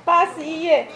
81页。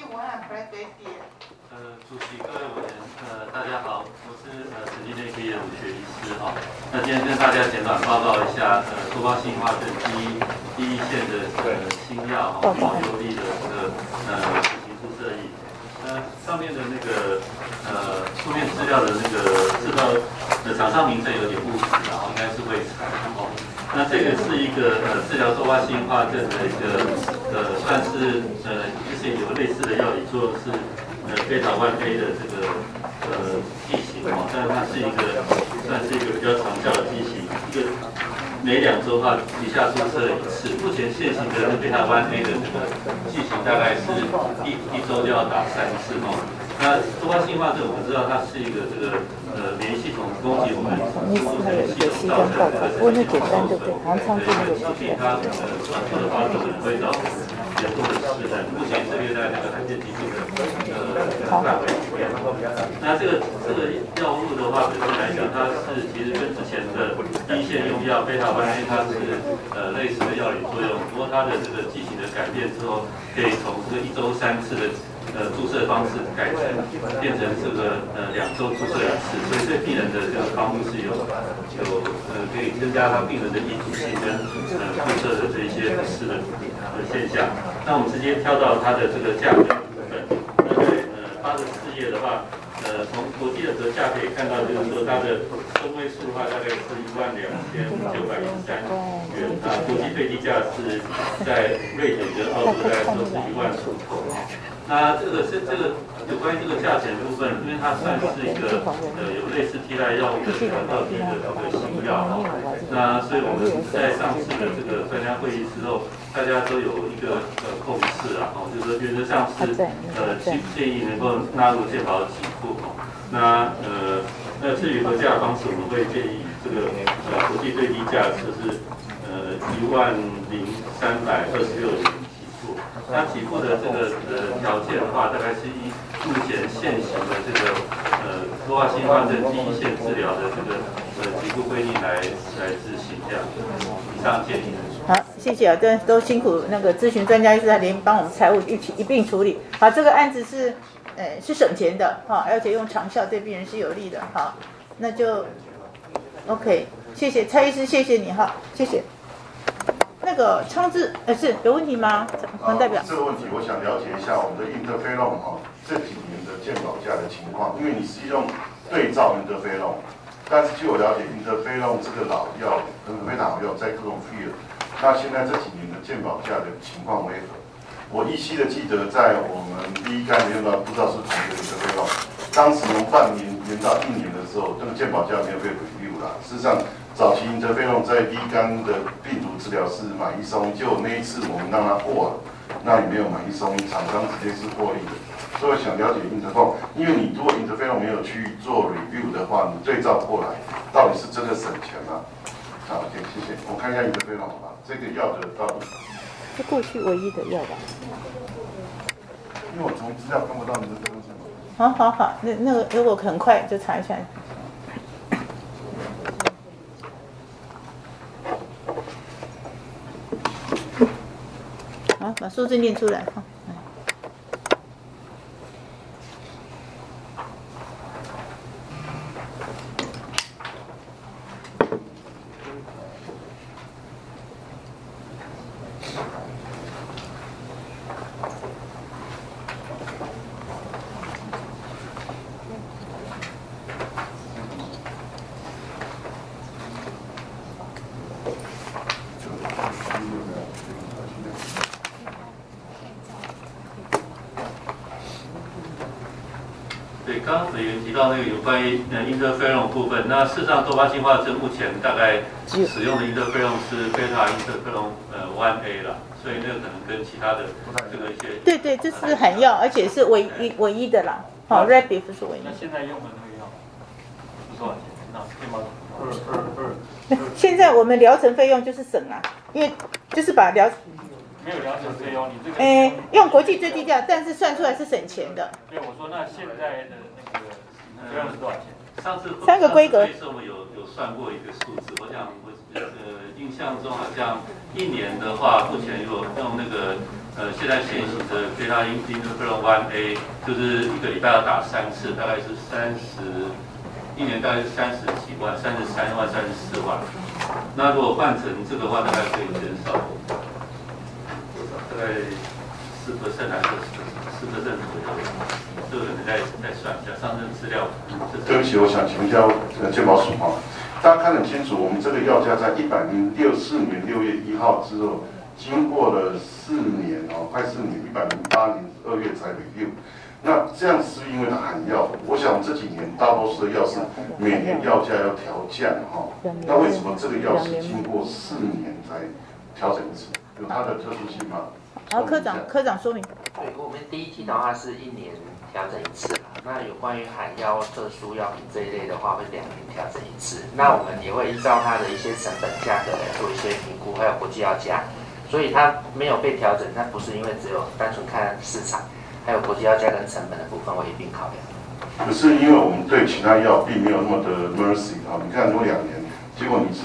主席、各位委员，大家好，我是慈济内科的儒学医师哈。那今天跟大家简短报告一下多发性化症第一线的新药哈，优利的这个自行注射液。上面的那个书面资料的那个制造的厂商名称有点误词，然后应该是卫材哦。那这个是一个治疗多发性化症的一个算是之前有类似的药理作用是贝塔1A的这个剂型哦，但是它是一个算是一个比较长效的剂型，一个每2周的话一下注射1次。目前现行的贝塔1A的这个剂型大概是一周就要打3次哦。那多发性化症我们知道它是一个这个免疫系统攻击我们组成系统造成的这个系统受损，对，所以它传播的话可能会造成严重的失能，目前是列在那个罕见疾病的范围里面。那这个药物的话，本身来讲，它是其实跟之前的第一线用药贝塔1A它是类似的药理作用，不过它的这个剂型的改变之后，可以从这个1周3次的注射方式改成变成这个2周注射1次，所以对病人的这个帮助是有可以增加他病人的易主性跟注射的这一些不适的现象。那我们直接跳到它的这个价格部分，大概84页的话，从国际的折价可以看到，就是说它的中位数的话大概是12913元，啊，国际最低价是在瑞典跟澳洲大概都是1万出头。那这个有关于这个价钱部分，因为它算是一个有类似替代药物的特别的这个新药哦。那所以我们在上次的这个专家会议之后，大家都有一个共识啊，就是说原则上是建议能够纳入健保给付哦。那至于核价方式，我们会建议这个国际最低价就是10326元。那给付的这个条件的话，大概是依目前现行的这个多发性化症第一线治疗的这个给付规定来执行这样。以上建议。 好，谢谢啊，都辛苦那个咨询专家医师在连帮我们财务一并处理。好，这个案子是省钱的哈，而且用长效对病人是有利的。好，那就 OK， 谢谢蔡医师，谢谢你哈，谢谢。那个昌志，是有问题吗？黄代表。 这个问题我想了解一下我们的interferon这几年的健保价的情况，因为你是用对照interferon，但是据我了解interferon这个老药非常好用，在各种 field， 那现在这几年的健保价的情况为何？我依稀的记得在我们第一肝用到不知道是同一个interferon，当时从半年延到1年的时候，这个健保价没有被 review 啦。事实上，早期interferon在第一肝的病毒治疗是买一送一，结果那一次我们让它过了，那也没有买一送一，厂商直接是获利的。所以我想了解interferon，因为你如果interferon没有去做 review 的话，你对照过来，到底是真的省钱吗？好 ，OK， 谢谢。我看一下interferon好吧，这个药的到底是过去唯一的药吧？ 因为我从资料看不到你的东西。 好，那个如果很快就查一下。好，把数字念出来哈。 对，刚刚委员提到那个有关于interferon 部分，那事实上多发性化症目前大概使用的 interferon 是贝塔 interferon1A 啦，所以那个可能跟其他的这个一些对，这是很药，而且是唯一的啦。好 ，Rabif 是唯一。 那现在用的那个药是多少钱？那健保 222。现在我们疗程费用就是省啦，因为就是把没有疗程费用，你这个用国际最低价，但是算出来是省钱的。 对，我说那现在的那个费用是多少钱？ 上次 3个规格， 是我们有算过一个数字，我想印象中好像1年的话，目前有用那个现在现行的贝塔interferon 1A 就是一个礼拜要打3次，大概是一年大概是30几万，33万、34万。那如果换成这个话，大概可以减少大概4%还是10%左右。这个可能再算一下，上证资料。 对不起，我想请教健保署哈，大家看得很清楚，我们这个药价在104年6月1号之后，经过了4年快4年，108年2月才 review。那这样是因为它含药，我想这几年大多数的药是每年药价要调降哈。那为什么这个药是经过4年才调整一次？有它的特殊性吗？ 好，科长说明。 对，我们第一季的话是1年调整一次，那有关于含药、特殊药品这一类的话，会2年调整一次。那我们也会依照它的一些成本价格来做一些评估，还有国际药价，所以它没有被调整，它不是因为只有单纯看市场，还有国际药价跟成本的部分会一并考量。 可是因为我们对其他药并没有那么的 mercy 啊，你看如果2年，结果你是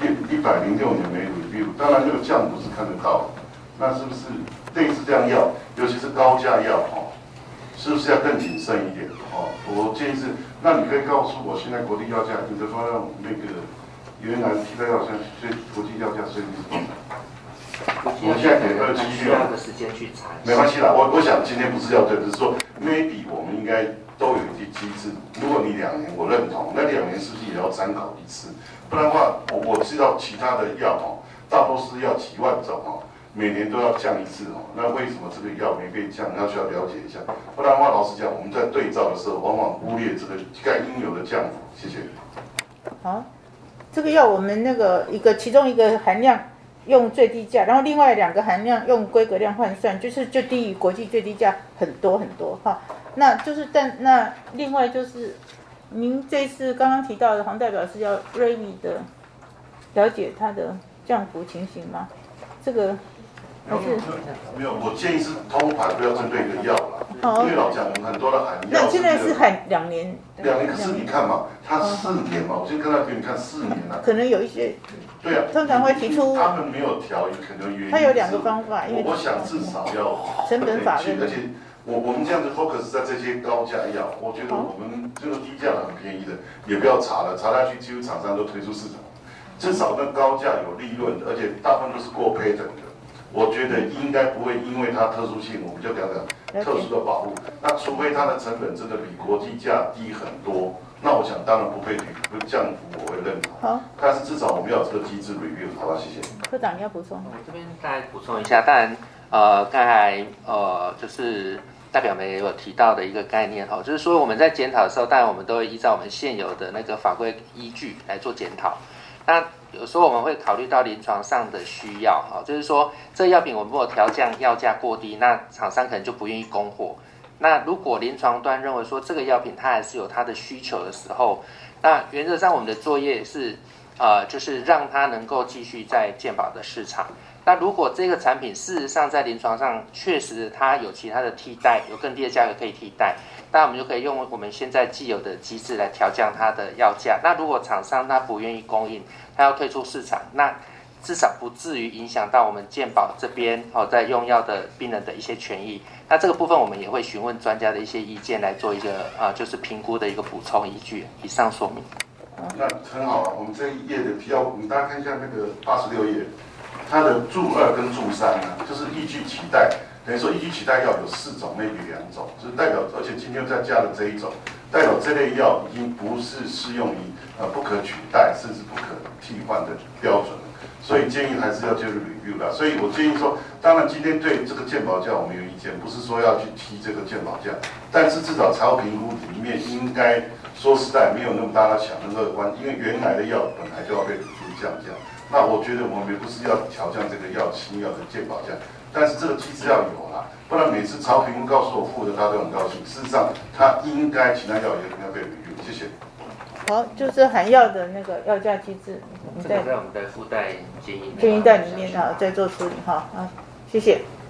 106年没 review， 当然这个降幅是看得到，那是不是类似这样药，尤其是高价药是不是要更谨慎一点我建议是，那你可以告诉我现在国际药价，你的说让那个原来替代药税国际药价税率是多少？我现在给276， 需要的时间去查。 没关系啦，我想今天不是要对，只是说 maybe 我们应该都有一些机制。如果你2年，我认同，那2年是不是也要参考一次？不然的话，我知道其他的药大多是要几万种每年都要降一次那为什么这个药没被降？需要了解一下。不然的话，老实讲，我们在对照的时候，往往忽略这个该应有的降幅。谢谢。 好，这个药我们那个其中一个含量用最低价，然后另外2个含量用规格量换算，就低于国际最低价很多很多那就是那另外就是您这次刚刚提到的，好像代表是要瑞米的了解它的降幅情形吗？这个还是没有，我建议是通盘不要针对一个药啦，因为老讲我们很多的含药。 那现在是含2年。 2年，可是你看嘛，它4年嘛，我先跟他给你看4年啊。 可能有一些。 对啊。 通常会提出。 他们没有调，可能原因。 它有2个方法，因为我想至少要成本法论， 而且我们这样子 focus 在这些高价药，我觉得我们这个低价的很便宜的，也不要查了，查下去几乎厂商都退出市场。至少那高价有利润的，而且大部分都是过 patent 的。我觉得应该不会因为它特殊性，我们就讲特殊的保护。那除非它的成本真的比国际价低很多，那我想当然不被降幅，我会认同。 好， 但是至少我们要有这个机制 review， 好吧？谢谢。 科长你要补充？ 我这边大概补充一下，当然刚才就是代表们也有提到的一个概念就是说我们在检讨的时候，当然我们都会依照我们现有的那个法规依据来做检讨。那有时候我们会考虑到临床上的需要就是说这药品我们如果调降药价过低，那厂商可能就不愿意供货。那如果临床端认为说这个药品它还是有它的需求的时候，那原则上我们的作业是就是让它能够继续在健保的市场。那如果这个产品事实上在临床上确实它有其他的替代，有更低的价格可以替代，那我们就可以用我们现在既有的机制来调降它的药价。那如果厂商他不愿意供应，他要退出市场，那至少不至于影响到我们健保这边在用药的病人的一些权益。那这个部分我们也会询问专家的一些意见来做一个就是评估的一个补充依据。以上说明。 那很好我们这一页的提要，我们大家看一下那个86页，它的注2跟注3就是依据期待。等于说依据期待药有4种，maybe 2种，就是代表，而且今天再加的这一种，代表这类药已经不是适用于不可取代甚至不可替换的标准了，所以建议还是要接入 review 啦。所以我建议说，当然今天对这个健保价我们有意见，不是说要去提这个健保价，但是至少财务评估里面应该说实在没有那么大家想的乐观，因为原来的药本来就要被降价。那我觉得我们也不是要调降这个新药的健保价。但是这个机制要有啦，不然每次财务评估告诉我付的，大家都很高兴。事实上，它应该其他药也应该被 review。谢谢。 好，就是含药的那个药价机制， 这个在我们的附带建议单里面再做处理谢谢。